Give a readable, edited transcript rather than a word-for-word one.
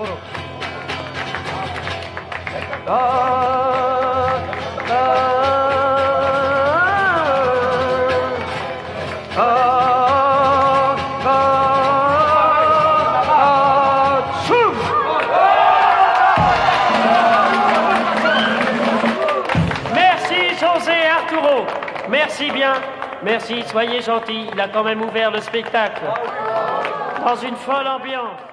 Merci bien, merci, soyez gentils, il a quand même ouvert le spectacle dans une folle ambiance.